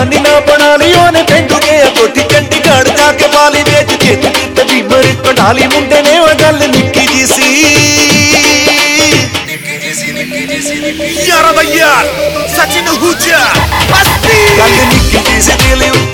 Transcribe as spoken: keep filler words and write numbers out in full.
जवानी ना बना ली ओने पेंडू गया कोठी चंडीगढ़ जाके बाली बेच के ते बीमर कढ़ाली मुंडे ने वो गल निक्की जी सी यार भैया सचिन हुजा बस्ती गल निक्की जी सी दिल